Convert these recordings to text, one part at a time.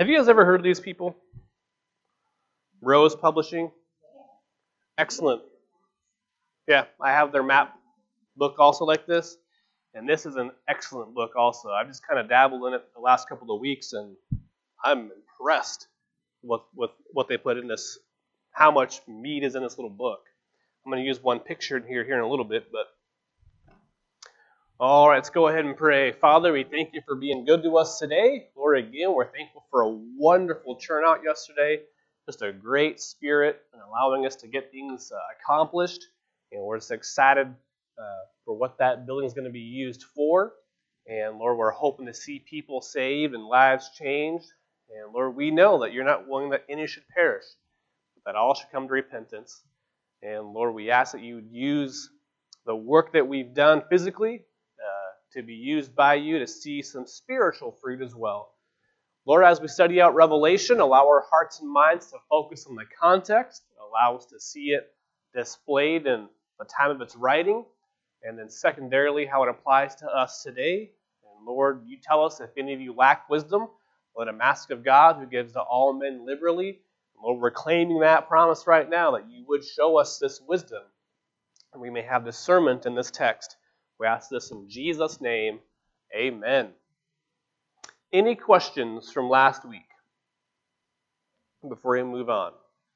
Have you guys ever heard of these people? Rose Publishing? Excellent. Yeah, I have their map book also like this, and this is an excellent book also. I've just kind of dabbled in it the last couple of weeks, and I'm impressed with what they put in this, how much meat is in this little book. I'm going to use one picture here in a little bit, but all right, let's go ahead and pray. Father, we thank you for being good to us today. Lord, again, we're thankful for a wonderful turnout yesterday. Just a great spirit and allowing us to get things accomplished. And we're just excited for what that building is going to be used for. And Lord, we're hoping to see people saved and lives changed. And Lord, we know that you're not willing that any should perish, but that all should come to repentance. And Lord, we ask that you would use the work that we've done physically to be used by you to see some spiritual fruit as well. Lord, as we study out Revelation, allow our hearts and minds to focus on the context, allow us to see it displayed in the time of its writing, and then secondarily, how it applies to us today. And Lord, you tell us if any of you lack wisdom, let him ask of God, who gives to all men liberally. Lord, we're claiming that promise right now, that you would show us this wisdom, and we may have discernment in this text. We ask this in Jesus' name. Amen. Any questions from last week before we move on?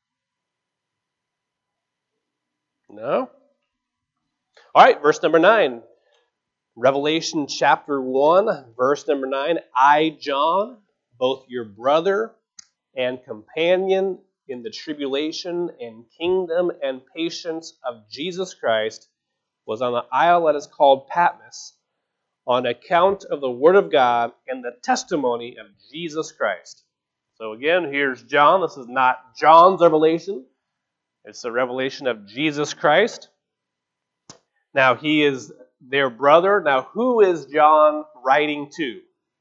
No? All right, verse number 9. Revelation chapter 1, verse number 9. I, John, both your brother and companion in the tribulation and kingdom and patience of Jesus Christ, was on the isle that is called Patmos, on account of the word of God and the testimony of Jesus Christ. So again, here's John. This is not John's revelation. It's the revelation of Jesus Christ. Now, he is their brother. Now, who is John writing to?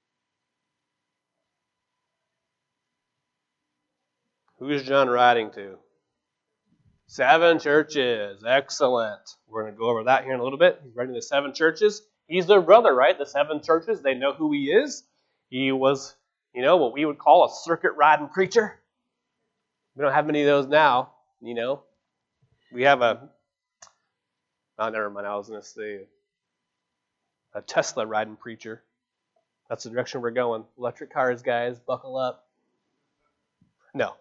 Who is John writing to? 7 churches. Excellent. We're going to go over that here in a little bit. He's writing to 7 churches. He's their brother, right? The 7 churches, they know who he is. He was, what we would call a circuit-riding preacher. We don't have many of those now, We have never mind, I was going to say a Tesla-riding preacher. That's the direction we're going. Electric cars, guys, buckle up. No.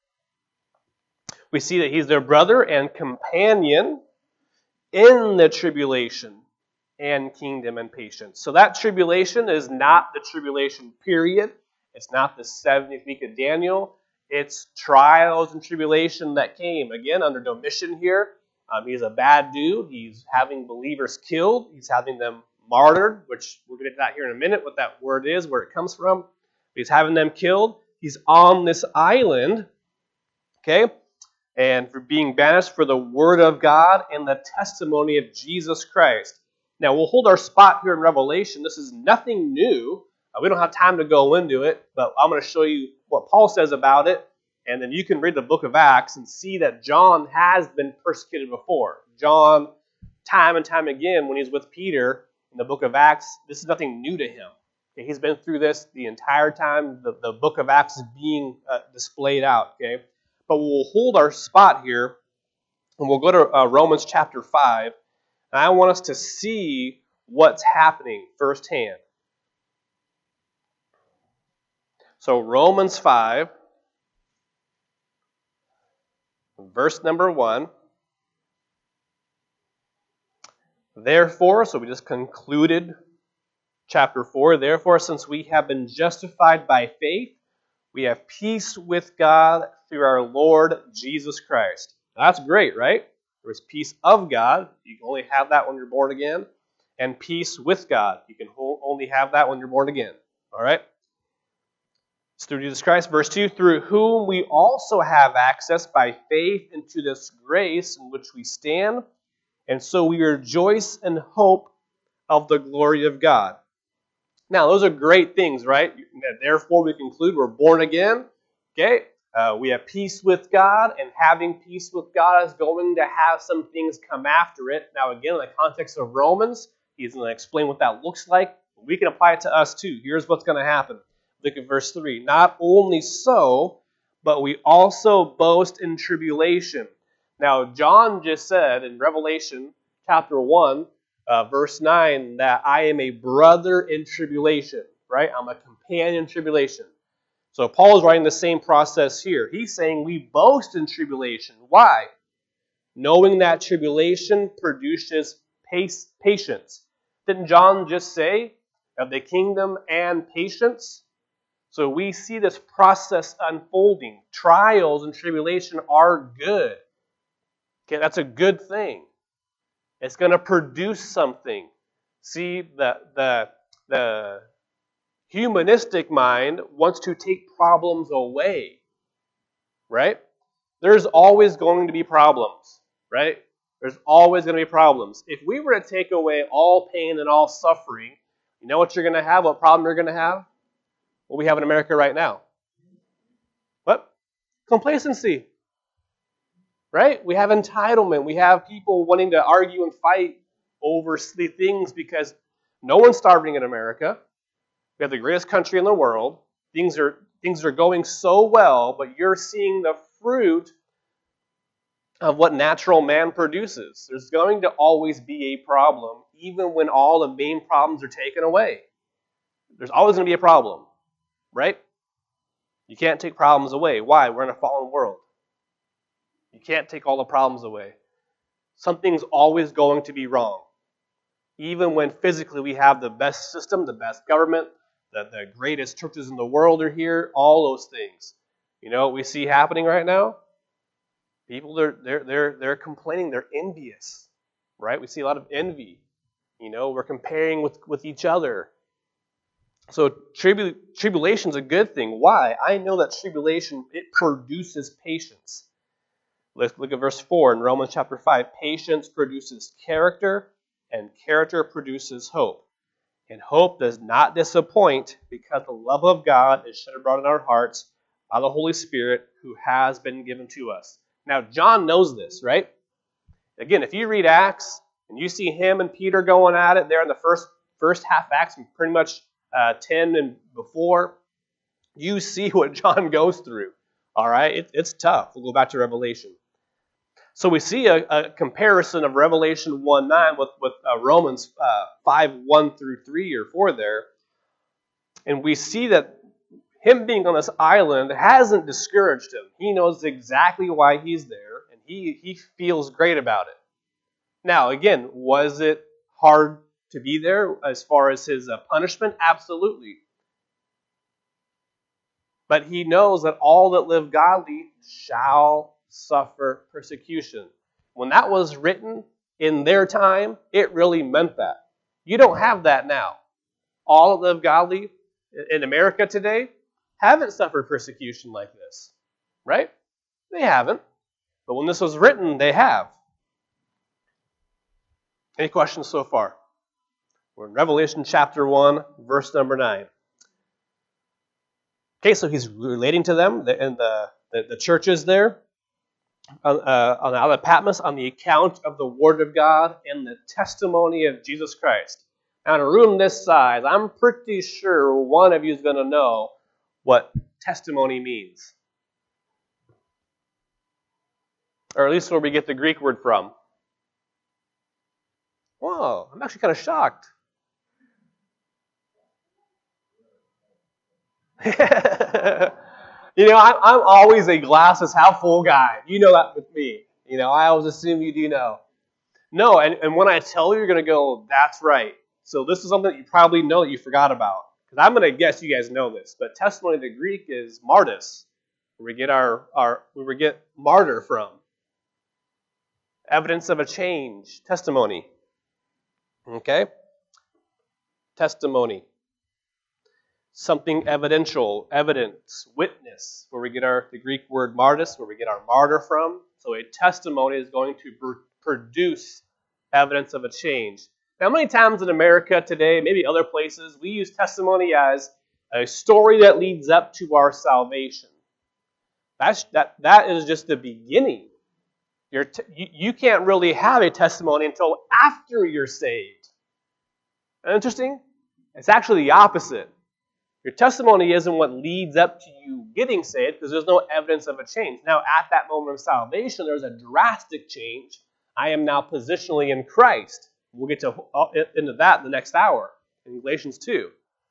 We see that he's their brother and companion in the tribulation and kingdom and patience. So that tribulation is not the tribulation period. It's not the 70th week of Daniel. It's trials and tribulation that came, again, under Domitian here. He's a bad dude. He's having believers killed. He's having them martyred, which we're going to get to that here in a minute, what that word is, where it comes from. He's having them killed. He's on this island, okay? And for being banished for the word of God and the testimony of Jesus Christ. Now, we'll hold our spot here in Revelation. This is nothing new. We don't have time to go into it, but I'm going to show you what Paul says about it, and then you can read the book of Acts and see that John has been persecuted before. John, time and time again, when he's with Peter in the book of Acts, this is nothing new to him. Okay, he's been through this the entire time the book of Acts is being displayed out, okay? But we'll hold our spot here, and we'll go to Romans chapter 5. And I want us to see what's happening firsthand. So Romans 5, verse number 1. Therefore, so we just concluded chapter 4. Therefore, since we have been justified by faith, we have peace with God through our Lord Jesus Christ. Now, that's great, right? There's peace of God. You can only have that when you're born again. And peace with God. You can only have that when you're born again. All right? It's through Jesus Christ. Verse 2, through whom we also have access by faith into this grace in which we stand. And so we rejoice in hope of the glory of God. Now, those are great things, right? Therefore, we conclude we're born again. Okay? We have peace with God, and having peace with God is going to have some things come after it. Now, again, in the context of Romans, he's going to explain what that looks like. We can apply it to us too. Here's what's going to happen. Look at verse 3. Not only so, but we also boast in tribulation. Now, John just said in Revelation chapter 1, verse 9, that I am a brother in tribulation, right? I'm a companion in tribulation. So Paul is writing the same process here. He's saying we boast in tribulation. Why? Knowing that tribulation produces patience. Didn't John just say of the kingdom and patience? So we see this process unfolding. Trials and tribulation are good. Okay, that's a good thing. It's going to produce something. See, the humanistic mind wants to take problems away, right? There's always going to be problems, right? There's always going to be problems. If we were to take away all pain and all suffering, you know what you're going to have? What problem you're going to have? What we have in America right now. What? Complacency. Right? We have entitlement. We have people wanting to argue and fight over silly things because no one's starving in America. We have the greatest country in the world. Things are going so well, but you're seeing the fruit of what natural man produces. There's going to always be a problem, even when all the main problems are taken away. There's always going to be a problem, right? You can't take problems away. Why? We're in a fallen world. You can't take all the problems away. Something's always going to be wrong. Even when physically we have the best system, the best government, the greatest churches in the world are here, all those things. You know what we see happening right now? People they're complaining, they're envious. Right? We see a lot of envy. You know, we're comparing with each other. So tribulation's a good thing. Why? I know that tribulation, it produces patience. Let's look at verse 4 in Romans chapter 5. Patience produces character, and character produces hope. And hope does not disappoint, because the love of God is shed abroad in our hearts by the Holy Spirit who has been given to us. Now, John knows this, right? Again, if you read Acts, and you see him and Peter going at it there in the first half Acts, and pretty much 10 and before, you see what John goes through. All right? It's tough. We'll go back to Revelation. So we see a comparison of Revelation 1:9 with Romans 5:1 through 3 or 4 there. And we see that him being on this island hasn't discouraged him. He knows exactly why he's there, and he feels great about it. Now, again, was it hard to be there as far as his punishment? Absolutely. But he knows that all that live godly shall suffer persecution. When that was written in their time, it really meant that. You don't have that now. All that live godly in America today haven't suffered persecution like this, right? They haven't. But when this was written, they have. Any questions so far? We're in Revelation chapter 1, verse number 9. Okay, so he's relating to them and the churches there on the Isle of Patmos on the account of the Word of God and the testimony of Jesus Christ. Now, in a room this size, I'm pretty sure one of you is going to know what testimony means. Or at least where we get the Greek word from. Whoa, I'm actually kind of shocked. You know, I'm always a glasses half full guy. You know that with me. You know, I always assume you do know. No, and when I tell you, you're going to go, that's right. So this is something that you probably know that you forgot about. Because I'm going to guess you guys know this. But testimony in the Greek is martys, where we get where we get martyr from. Evidence of a change. Testimony. Okay? Testimony. Something evidential, evidence, witness, where we get the Greek word martys, where we get our martyr from. So a testimony is going to produce evidence of a change. Now, many times in America today, maybe other places, we use testimony as a story that leads up to our salvation. That is just the beginning. You can't really have a testimony until after you're saved. Interesting? It's actually the opposite. Your testimony isn't what leads up to you getting saved because there's no evidence of a change. Now, at that moment of salvation, there's a drastic change. I am now positionally in Christ. We'll get into that in the next hour in Galatians 2.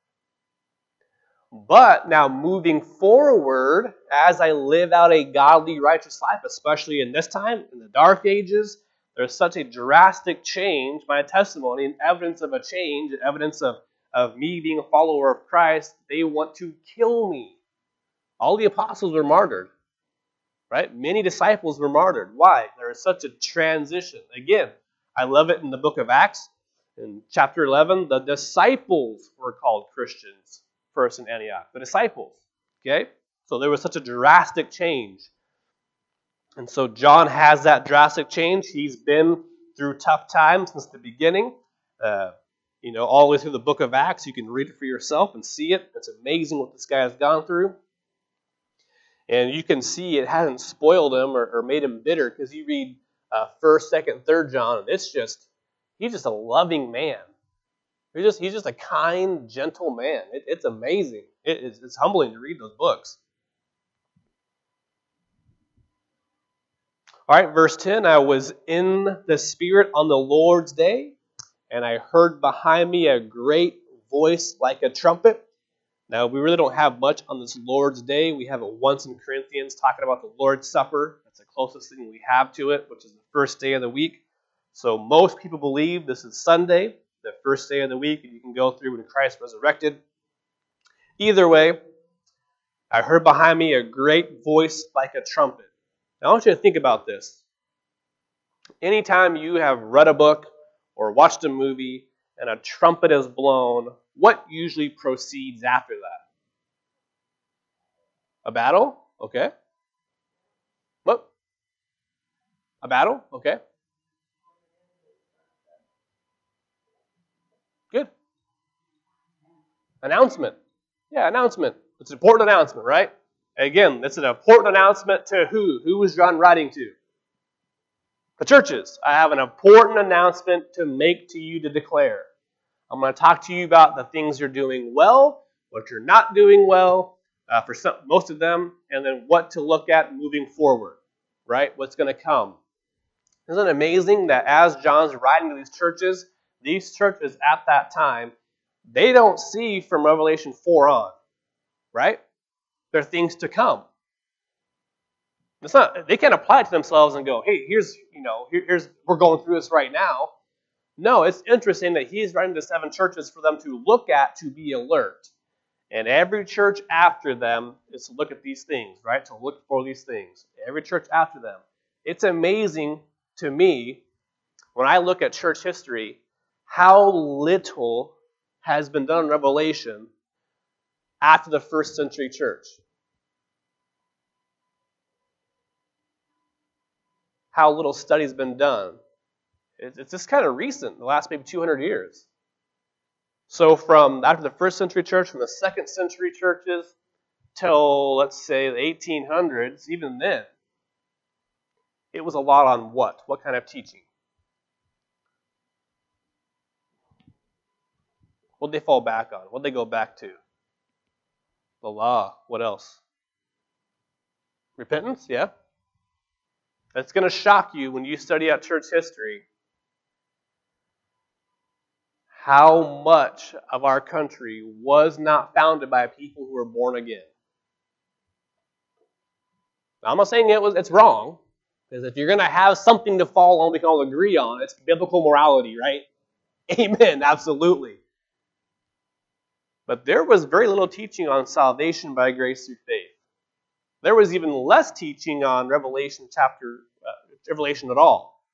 But now moving forward, as I live out a godly, righteous life, especially in this time, in the dark ages, there's such a drastic change, my testimony, and evidence of a change, evidence of me being a follower of Christ. They want to kill me. All the apostles were martyred, right? Many disciples were martyred. Why? There is such a transition. Again, I love it in the book of Acts. In chapter 11, the disciples were called Christians first in Antioch. The disciples, okay? So there was such a drastic change. And so John has that drastic change. He's been through tough times since the beginning. All the way through the book of Acts. You can read it for yourself and see it. It's amazing what this guy has gone through. And you can see it hasn't spoiled him or made him bitter, because you read 1st, 2nd, 3rd John, and he's just a loving man. He's just a kind, gentle man. It's amazing. It's humbling to read those books. All right, verse 10, I was in the Spirit on the Lord's day, and I heard behind me a great voice like a trumpet. Now, we really don't have much on this Lord's Day. We have it once in Corinthians talking about the Lord's Supper. That's the closest thing we have to it, which is the first day of the week. So most people believe this is Sunday, the first day of the week, and you can go through when Christ resurrected. Either way, I heard behind me a great voice like a trumpet. Now, I want you to think about this. Anytime you have read a book or watched a movie and a trumpet is blown, what usually proceeds after that? A battle? Okay. What? A battle? Okay. Good. Announcement. Yeah, announcement. It's an important announcement, right? Again, it's an important announcement to who? Who is John writing to? The churches. I have an important announcement to make to you, to declare. I'm going to talk to you about the things you're doing well, what you're not doing well, for most of them, and then what to look at moving forward, right? What's going to come. Isn't it amazing that as John's writing to these churches at that time, they don't see from Revelation 4 on, right? There are things to come. It's not, they can't apply it to themselves and go, hey, here's we're going through this right now. No, it's interesting that he's writing to 7 churches for them to look at, to be alert. And every church after them is to look at these things, right? To look for these things. Every church after them. It's amazing to me, when I look at church history, how little has been done in Revelation after the first century church. How little study's been done. It's just kind of recent, the last maybe 200 years. So from after the first century church, from the second century churches, till, let's say, the 1800s, even then, it was a lot on what? What kind of teaching? What did they fall back on? What did they go back to? The law. What else? Repentance, yeah. It's going to shock you when you study out church history how much of our country was not founded by people who were born again. Now, I'm not saying it's wrong, because if you're going to have something to fall on we can all agree on, it's biblical morality, right? Amen, absolutely. But there was very little teaching on salvation by grace through faith. There was even less teaching on Revelation at all.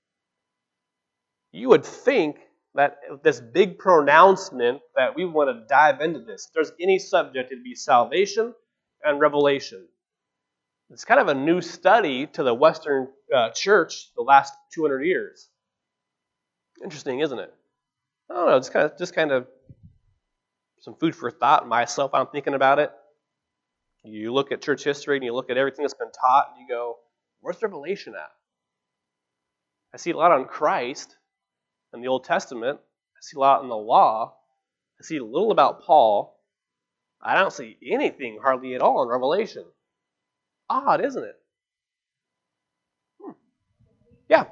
You would think that this big pronouncement that we want to dive into this. If there's any subject, it'd be salvation and revelation. It's kind of a new study to the Western church the last 200 years. Interesting, isn't it? I don't know. It's just kind of some food for thought. Myself, I'm thinking about it. You look at church history and you look at everything that's been taught and you go, where's Revelation at? I see a lot on Christ in the Old Testament. I see a lot in the law. I see a little about Paul. I don't see anything hardly at all in Revelation. Odd, isn't it? Yeah.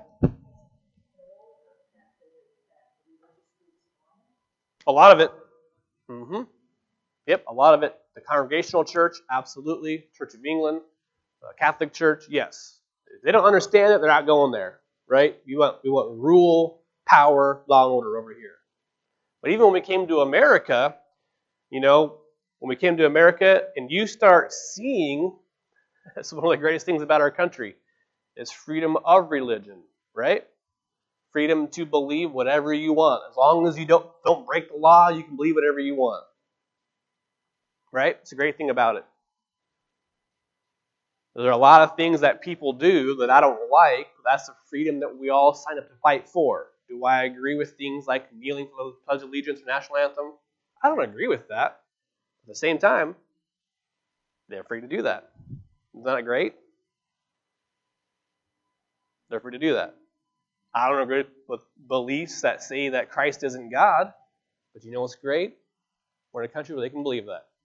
A lot of it. Mm-hmm. Yep, a lot of it. The Congregational Church, absolutely. Church of England, Catholic Church, yes. If they don't understand it, they're not going there, right? We want rule, power, law, and order over here. But even when we came to America, when we came to America, and you start seeing, that's one of the greatest things about our country, is freedom of religion, right? Freedom to believe whatever you want. As long as you don't break the law, you can believe whatever you want. Right? It's a great thing about it. There are a lot of things that people do that I don't like, but that's the freedom that we all sign up to fight for. Do I agree with things like kneeling for the Pledge of Allegiance or National Anthem? I don't agree with that. At the same time, they're free to do that. Isn't that great? They're free to do that. I don't agree with beliefs that say that Christ isn't God, but you know what's great? We're in a country where they can believe that.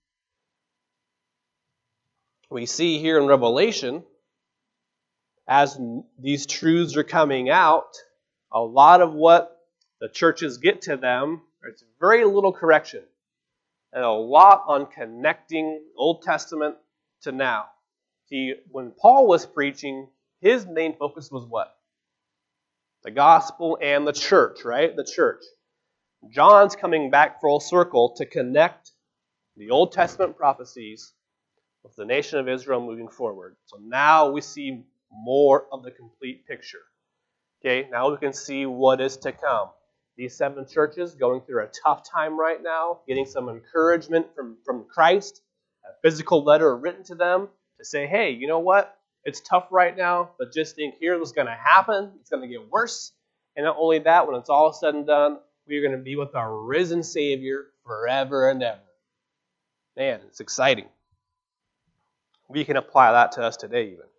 We see here in Revelation, as these truths are coming out, a lot of what the churches get to them, it's very little correction, and a lot on connecting Old Testament to now. See, when Paul was preaching, his main focus was what? The gospel and the church, right? The church. John's coming back full circle to connect the Old Testament prophecies with the nation of Israel moving forward. So now we see more of the complete picture. Okay, now we can see what is to come. These 7 churches going through a tough time right now, getting some encouragement from Christ, a physical letter written to them to say, hey, you know what? It's tough right now, but just think here's what's going to happen. It's going to get worse. And not only that, when it's all said and done, we're going to be with our risen Savior forever and ever. Man, it's exciting. We can apply that to us today even.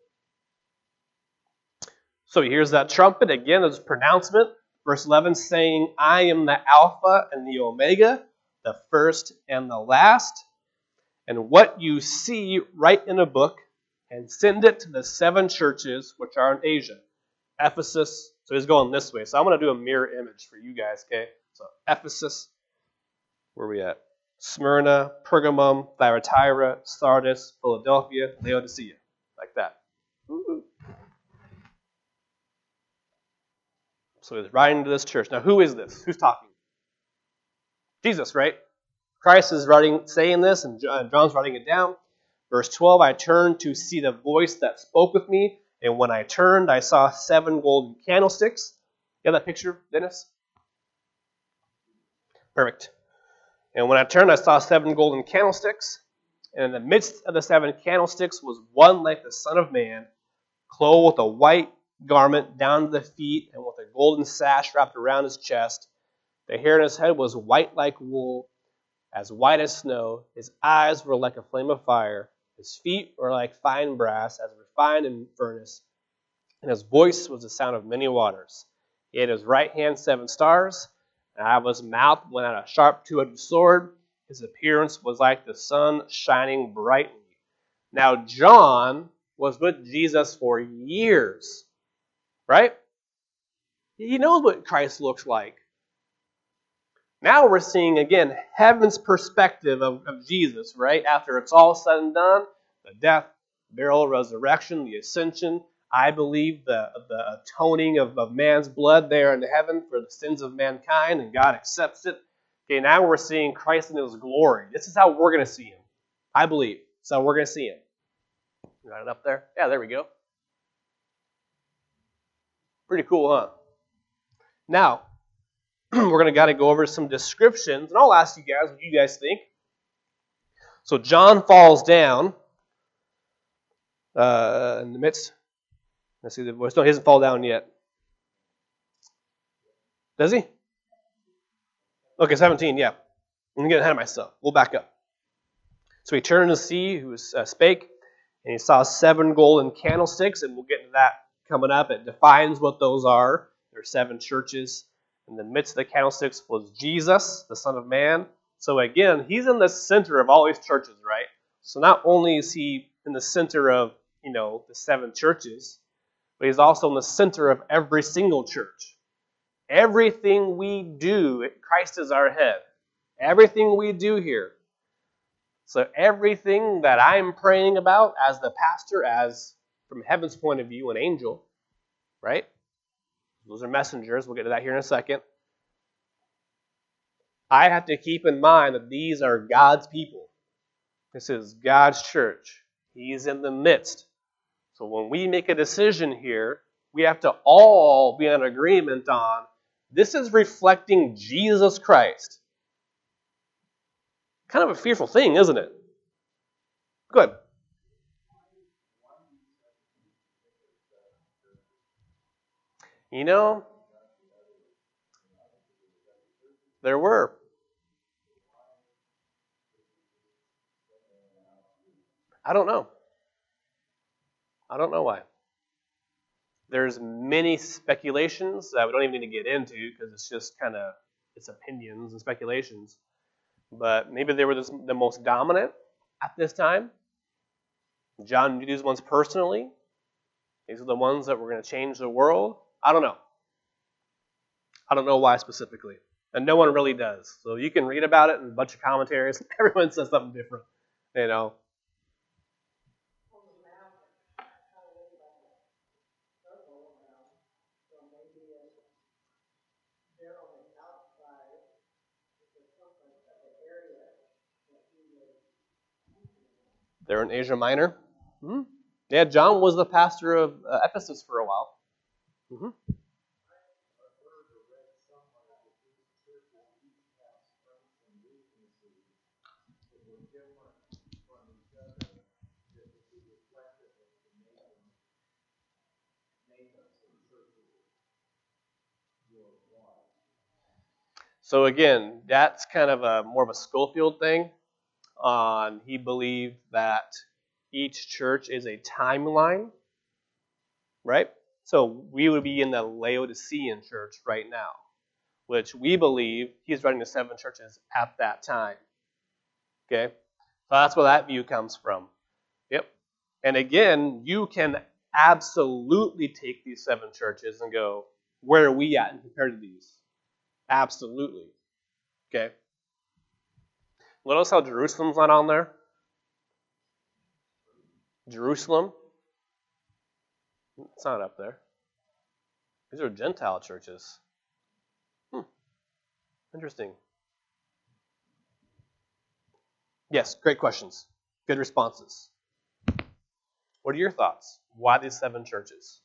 So here's that trumpet. Again, this pronouncement. Verse 11 saying, I am the Alpha and the Omega, the first and the last. And what you see, write in a book and send it to the 7 churches which are in Asia. Ephesus. So he's going this way. So I'm going to do a mirror image for you guys, okay? So Ephesus. Where are we at? Smyrna, Pergamum, Thyatira, Sardis, Philadelphia, Laodicea. Like that. Ooh. So he's writing to this church. Now, who is this? Who's talking? Jesus, right? Christ is saying this, and John's writing it down. Verse 12, I turned to see the voice that spoke with me, and when I turned, I saw 7 golden candlesticks. You have that picture, Dennis? Perfect. And when I turned, I saw 7 golden candlesticks, and in the midst of the 7 candlesticks was one like the Son of Man, clothed with a white garment down to the feet, and with a golden sash wrapped around his chest. The hair on his head was white like wool, as white as snow. His eyes were like a flame of fire. His feet were like fine brass, as refined in furnace. And his voice was the sound of many waters. He had in his right hand 7 stars, and out of his mouth went out a sharp 2-edged sword. His appearance was like the sun shining brightly. Now John was with Jesus for years, right? He knows what Christ looks like. Now we're seeing, again, heaven's perspective of Jesus, right? After it's all said and done, the death, burial, resurrection, the ascension, I believe the atoning of man's blood there in heaven for the sins of mankind, and God accepts it. Okay, now we're seeing Christ in his glory. This is how we're going to see him. I believe. This is how we're going to see him. Got it up there? Yeah, there we go. Pretty cool, huh? Now, we're going to got to go over some descriptions, and I'll ask you guys what you guys think. So John falls down in the midst. Let's see the voice. No, he doesn't fall down yet. Does he? Okay, 17, yeah. I'm getting ahead of myself. We'll back up. So he turned to see who spake, and he saw 7 golden candlesticks, and we'll get into that coming up. It defines what those are. There are 7 churches. In the midst of the candlesticks was Jesus, the Son of Man. So again, he's in the center of all these churches, right? So not only is he in the center of, the 7 churches, but he's also in the center of every single church. Everything we do, Christ is our head. Everything we do here. So everything that I'm praying about as the pastor, as from heaven's point of view, an angel, right? Those are messengers. We'll get to that here in a second. I have to keep in mind that these are God's people. This is God's church. He's in the midst. So when we make a decision here, we have to all be in agreement on this is reflecting Jesus Christ. Kind of a fearful thing, isn't it? Good. There were. I don't know. I don't know why. There's many speculations that we don't even need to get into because it's just it's opinions and speculations. But maybe they were the most dominant at this time. John knew these ones personally. These are the ones that were going to change the world. I don't know. I don't know why specifically. And no one really does. So you can read about it in a bunch of commentaries. Everyone says something different. They're in Asia Minor. Mm-hmm. Yeah, John was the pastor of Ephesus for a while. Mm-hmm. So again, that's kind of more of a Schofield thing. He believed that each church is a timeline, right? So we would be in the Laodicean church right now, which we believe he's writing to 7 churches at that time. Okay? So that's where that view comes from. Yep. And again, you can absolutely take these 7 churches and go, where are we at compared to these? Absolutely. Okay? Notice how Jerusalem's not on there? Jerusalem? It's not up there. These are Gentile churches. Interesting. Yes, great questions. Good responses. What are your thoughts? Why these 7 churches?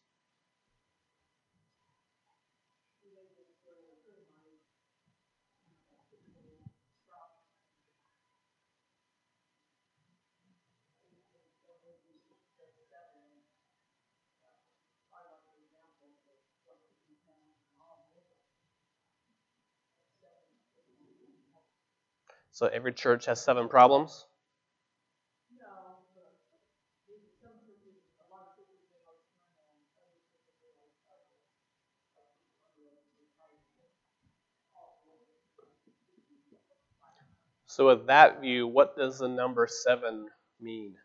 So every church has 7 problems? So with that view, what does the number 7 mean?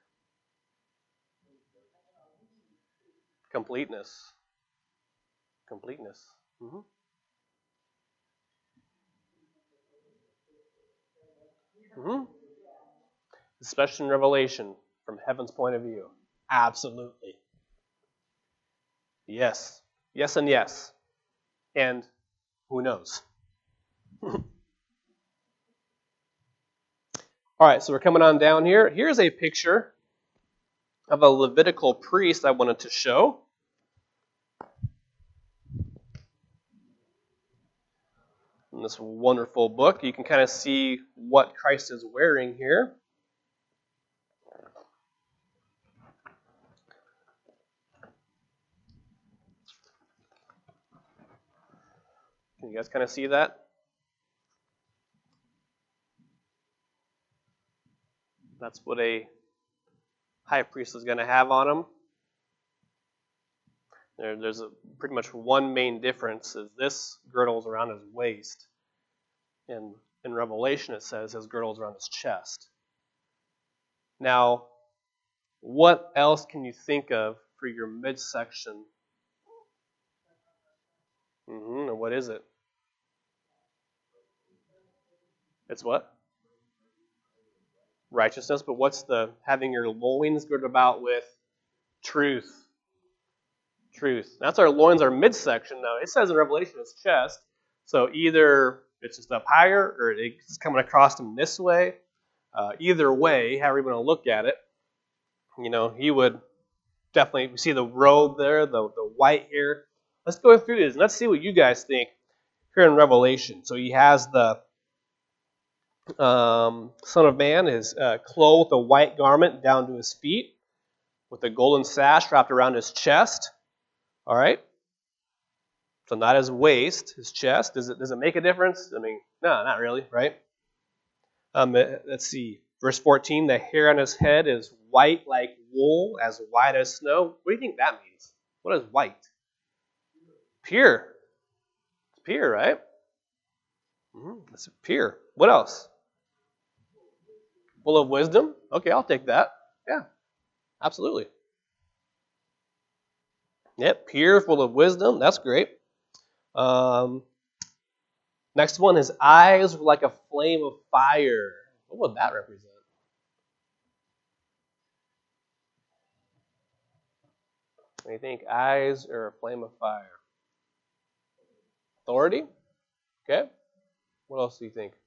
Completeness. Completeness. Mm-hmm. Mm-hmm. Especially in Revelation, from heaven's point of view. Absolutely. Yes. Yes and yes. And who knows? All right, so we're coming on down here. Here's a picture of a Levitical priest I wanted to show. In this wonderful book, you can kind of see what Christ is wearing here. Can you guys kind of see that? That's what a high priest is going to have on him. There's pretty much one main difference is this girdle's around his waist. And In Revelation, it says his girdle's around his chest. Now, what else can you think of for your midsection? And what is it? It's what? Righteousness. But what's the having your loins girded about with? Truth. Truth. That's our loins, our midsection. Now, it says in Revelation it's chest. So either it's just up higher or it's coming across him this way. Either way, however you want to look at it, he would definitely see the robe there, the white hair. Let's go through this and let's see what you guys think here in Revelation. So he has the Son of Man is clothed with a white garment down to his feet, with a golden sash wrapped around his chest. All right. So not his waist, his chest. Does it make a difference? I mean, no, not really, right? Let's see. Verse 14, the hair on his head is white like wool, as white as snow. What do you think that means? What is white? Pure. It's pure, right? It's pure. What else? Full of wisdom? Okay, I'll take that. Yeah, absolutely. Yep, pure, full of wisdom. That's great. Next one, his eyes were like a flame of fire. What would that represent? What do you think? Eyes or a flame of fire? Authority? Okay. What else do you think?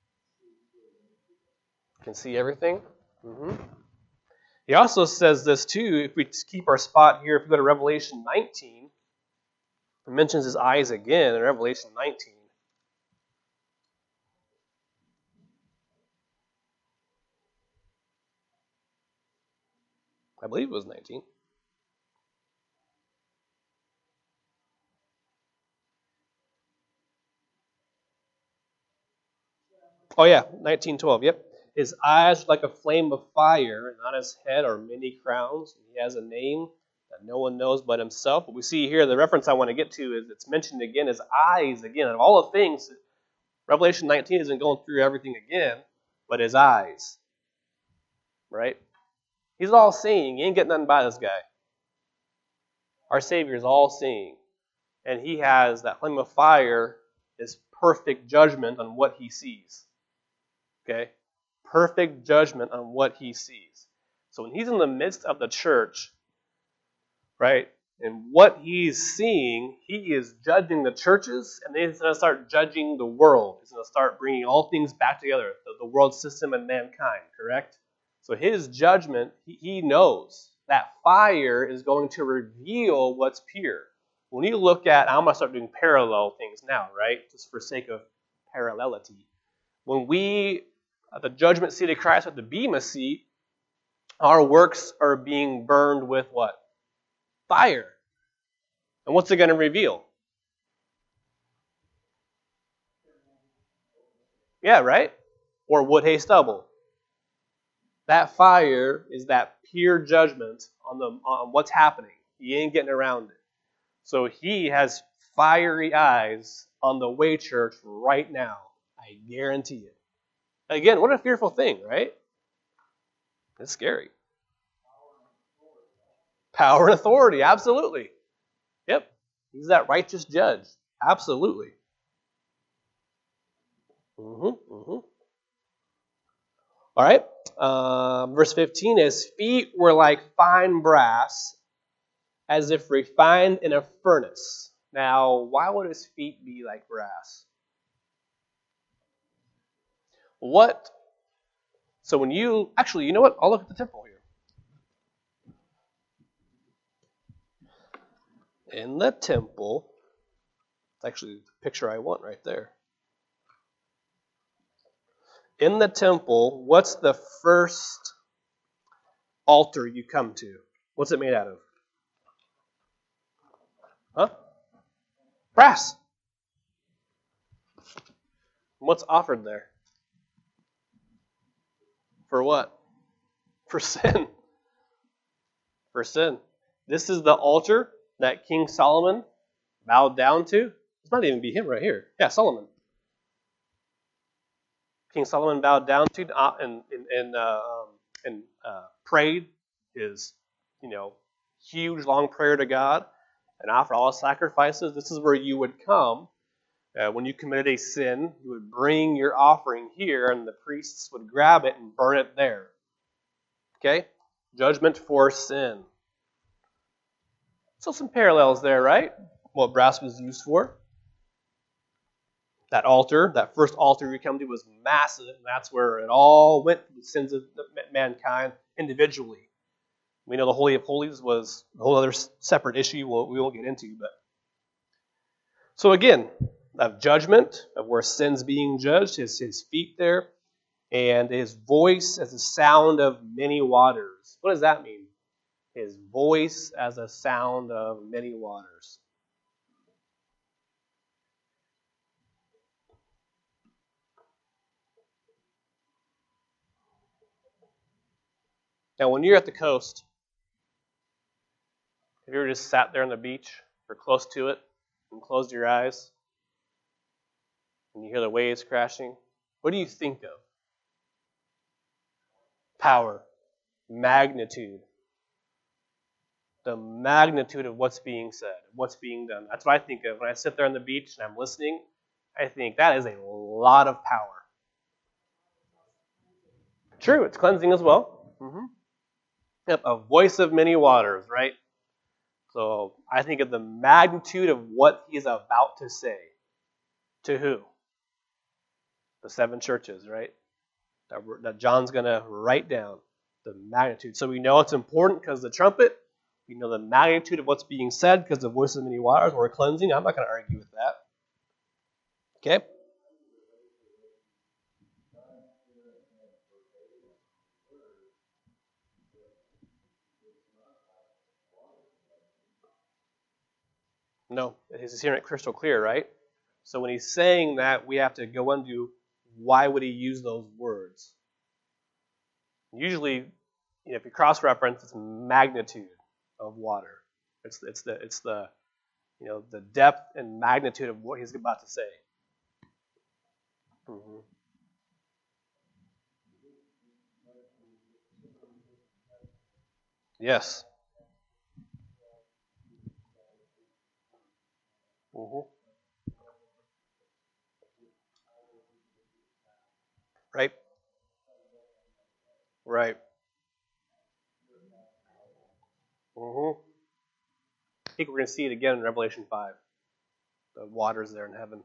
Can see everything? He also says this too, if we keep our spot here, if we go to Revelation 19, it mentions his eyes again in Revelation 19. I believe it was 19. Oh yeah, 19:12. Yep. His eyes are like a flame of fire, and on his head are many crowns. He has a name that no one knows but himself. But we see here, the reference I want to get to is it's mentioned again, his eyes again. Of all the things, Revelation 19 isn't going through everything again, but his eyes. Right? He's all seeing. He ain't getting nothing by this guy. Our Savior is all seeing. And he has that flame of fire, is perfect judgment on what he sees. Okay? Perfect judgment on what he sees. So when he's in the midst of the church, right, and what he's seeing, he is judging the churches, and then he's going to start judging the world. He's going to start bringing all things back together, the world system and mankind, correct? So his judgment, he knows that fire is going to reveal what's pure. When you look at, I'm going to start doing parallel things now, right, just for sake of parallelity. When we, at the judgment seat of Christ, at the Bema seat, our works are being burned with what? Fire. And what's it going to reveal? Yeah, right? Or wood, hay, stubble. That fire is that pure judgment on what's happening. He ain't getting around it. So he has fiery eyes on the way church right now. I guarantee it. Again, what a fearful thing, right? It's scary. Power and authority, absolutely. Yep. He's that righteous judge. Absolutely. All right. Verse 15, his feet were like fine brass, as if refined in a furnace. Now, why would his feet be like brass? What? So when you, actually, you know what? I'll look at the temple here. In the temple, it's actually the picture I want right there. In the temple, what's the first altar you come to? What's it made out of? Huh? Brass. What's offered there? For what? For sin. For sin. This is the altar that King Solomon bowed down to. It might even be him right here. Yeah, Solomon. King Solomon bowed down to and prayed his, huge long prayer to God and offered all his sacrifices. This is where you would come when you committed a sin. You would bring your offering here, and the priests would grab it and burn it there. Okay, judgment for sin. So some parallels there, right? What brass was used for. That altar, that first altar you come to, was massive, and that's where it all went for the sins of mankind individually. We know the Holy of Holies was a whole other separate issue we won't get into. But so again, of judgment, of where sin's being judged, his feet there, and his voice as a sound of many waters. What does that mean? His voice as a sound of many waters. Now, when you're at the coast, have you ever just sat there on the beach or close to it and closed your eyes and you hear the waves crashing? What do you think of? Power, magnitude. The magnitude of what's being said, what's being done. That's what I think of when I sit there on the beach and I'm listening. I think that is a lot of power. True, it's cleansing as well. Yep, a voice of many waters, right? So I think of the magnitude of what he's about to say. To who? The 7 churches, right? That John's going to write down the magnitude. So we know it's important because the trumpet. We know the magnitude of what's being said because the voice of many waters or cleansing. I'm not going to argue with that. Okay? No, he's hearing it crystal clear, right? So when he's saying that, we have to go into why would he use those words? Usually, if you cross-reference, it's magnitude of water. It's the the depth and magnitude of what he's about to say. Mm-hmm. Yes. Mm-hmm. Right. Right. Mm-hmm. I think we're going to see it again in Revelation 5. The waters there in heaven.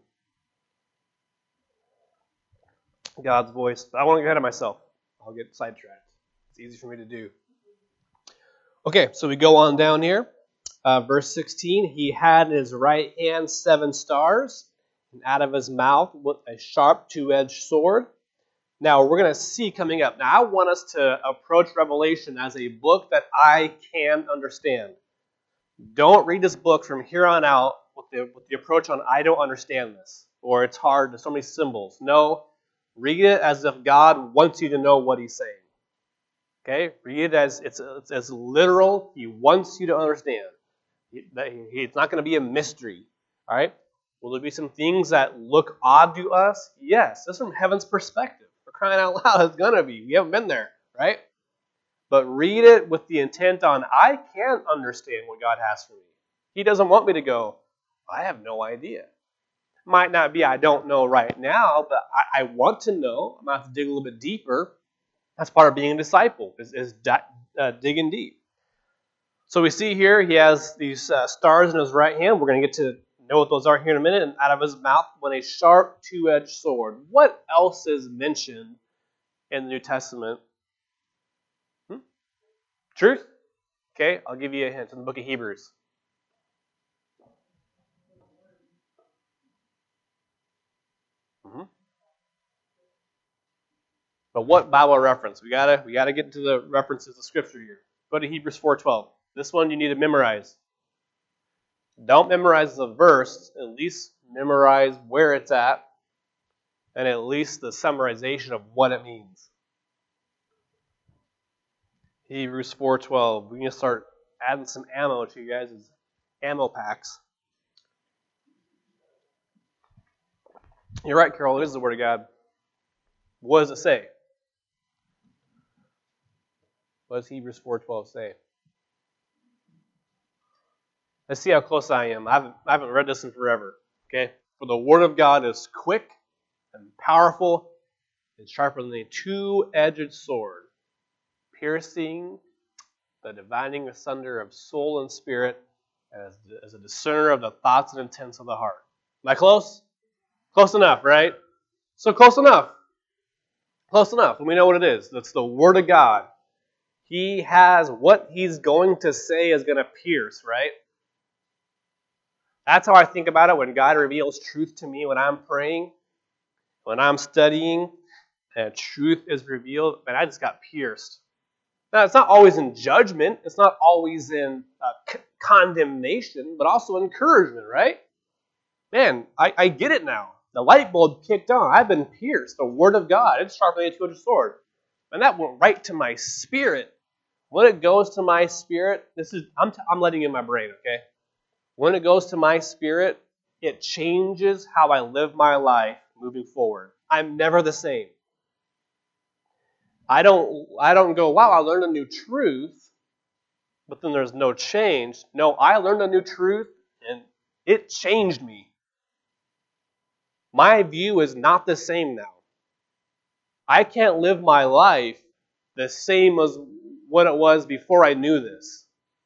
God's voice. But I won't get ahead of myself. I'll get sidetracked. It's easy for me to do. Okay, so we go on down here. Verse 16, he had in his right hand 7 stars, and out of his mouth went a sharp 2-edged sword. Now, we're going to see coming up. Now, I want us to approach Revelation as a book that I can understand. Don't read this book from here on out with the approach on I don't understand this, or it's hard, there's so many symbols. No, read it as if God wants you to know what he's saying. Okay? Read it as it's as literal. He wants you to understand. It's not going to be a mystery. All right? Will there be some things that look odd to us? Yes. That's from heaven's perspective. For crying out loud, it's going to be. We haven't been there, right? But read it with the intent on, I can't understand what God has for me. He doesn't want me to go, I have no idea. Might not be I don't know right now, but I want to know. I'm going to have to dig a little bit deeper. That's part of being a disciple, is digging deep. So we see here he has these stars in his right hand. We're going to get to know what those are here in a minute. And out of his mouth went a sharp 2-edged sword. What else is mentioned in the New Testament? Truth? Okay, I'll give you a hint. In the book of Hebrews. But what Bible reference? We gotta get into the references of Scripture here. Go to Hebrews 4:12. This one you need to memorize. Don't memorize the verse, at least memorize where it's at, and at least the summarization of what it means. Hebrews 4:12. We're going to start adding some ammo to you guys' ammo packs. You're right, Carol. It is the Word of God. What does it say? What does Hebrews 4:12 say? Let's see how close I am. I haven't read this in forever. Okay? For the word of God is quick and powerful and sharper than a two-edged sword, piercing the dividing asunder of soul and spirit, as a discerner of the thoughts and intents of the heart. Am I close? Close enough, right? So close enough. Close enough. And we know what it is. That's the Word of God. He has what He's going to say is going to pierce, right? That's how I think about it when God reveals truth to me when I'm praying, when I'm studying, and truth is revealed, and I just got pierced. Now, it's not always in judgment. It's not always in condemnation, but also encouragement, right? Man, I get it now. The light bulb kicked on. I've been pierced. The Word of God, it's sharper than a two-edged sword. And that went right to my spirit. When it goes to my spirit, I'm letting in my brain, okay? When it goes to my spirit, it changes how I live my life moving forward. I'm never the same. I don't go, wow, I learned a new truth, but then there's no change. No, I learned a new truth, and it changed me. My view is not the same now. I can't live my life the same as what it was before I knew this.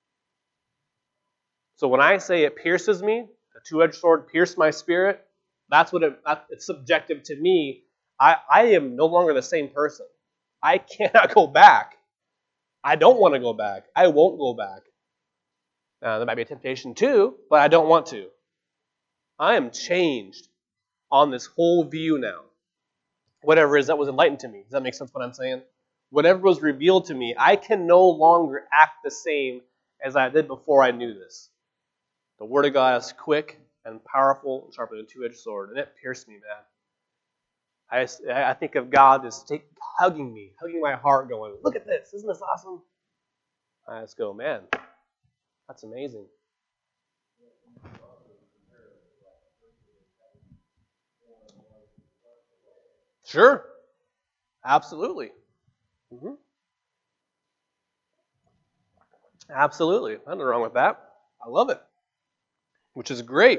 So when I say it pierces me, a two-edged sword pierced my spirit, that's what it's subjective to me. I am no longer the same person. I cannot go back. I don't want to go back. I won't go back. There might be a temptation too, but I don't want to. I am changed on this whole view now. Whatever it is that was enlightened to me. Does that make sense what I'm saying? Whatever was revealed to me, I can no longer act the same as I did before I knew this. The Word of God is quick and powerful and sharper than a two-edged sword, and it pierced me, man. I think of God just hugging me, hugging my heart, going, look at this, isn't this awesome? I just go, man, that's amazing. Sure. Absolutely. Mm-hmm. Absolutely. Nothing wrong with that. I love it. Which is great.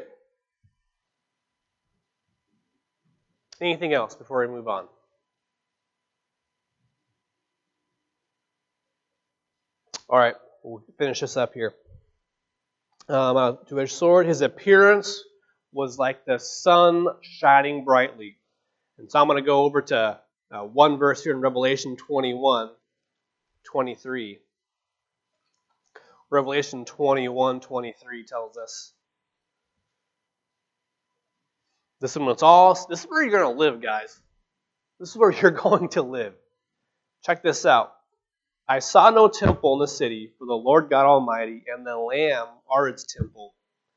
Anything else before we move on? All right. We'll finish this up here. Two-edged sword. His appearance was like the sun shining brightly. And so I'm going to go over to one verse here in Revelation 21:23. Revelation 21:23 tells us. This is where you're going to live, guys. This is where you're going to live. Check this out. I saw no temple in the city, for the Lord God Almighty and the Lamb are its temple.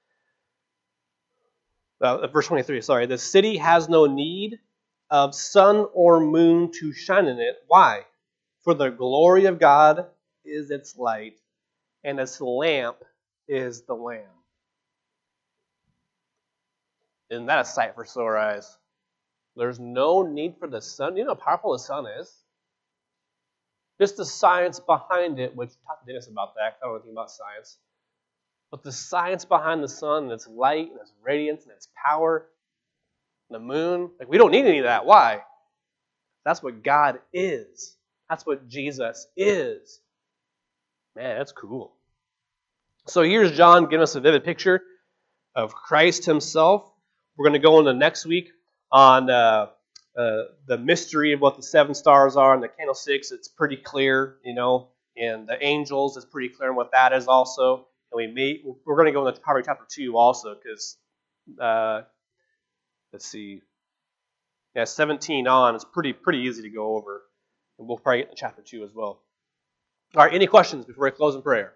Verse 23, sorry. The city has no need of sun or moon to shine in it. Why? For the glory of God is its light, and its lamp is the Lamb. Isn't that a sight for sore eyes? There's no need for the sun. You know how powerful the sun is? Just the science behind it, which talk to Dennis about that. I don't know anything about science. But the science behind the sun and its light and its radiance and its power, and the moon, we don't need any of that. Why? That's what God is. That's what Jesus is. Man, that's cool. So here's John giving us a vivid picture of Christ himself. We're going to go into next week on the mystery of what the seven stars are and the candlesticks. It's pretty clear, and the angels is pretty clear on what that is also. And we're going to go into probably chapter 2 also because, let's see, 17 on is pretty easy to go over. And we'll probably get to chapter 2 as well. All right, any questions before we close in prayer?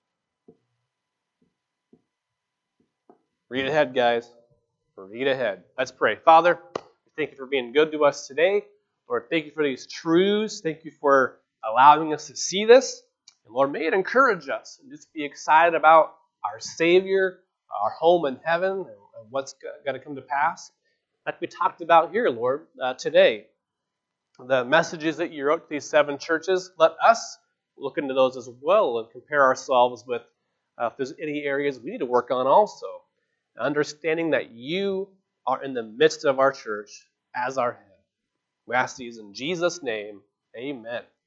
Read ahead, guys. Read ahead. Let's pray. Father, thank you for being good to us today. Lord, thank you for these truths. Thank you for allowing us to see this. And Lord, may it encourage us and just be excited about our Savior, our home in heaven, and what's going to come to pass. Like we talked about here, Lord, today. the messages that you wrote to these 7 churches, let us look into those as well and compare ourselves with if there's any areas we need to work on also. Understanding that you are in the midst of our church as our head. We ask these in Jesus' name. Amen.